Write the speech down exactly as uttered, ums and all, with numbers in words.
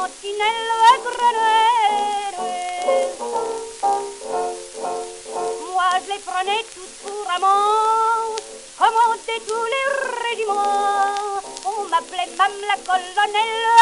sentinelle à Grenelle. Moi je les prenais toutes pour amants, commandaient tous les régiments. On m'appelait Mame la colonelle,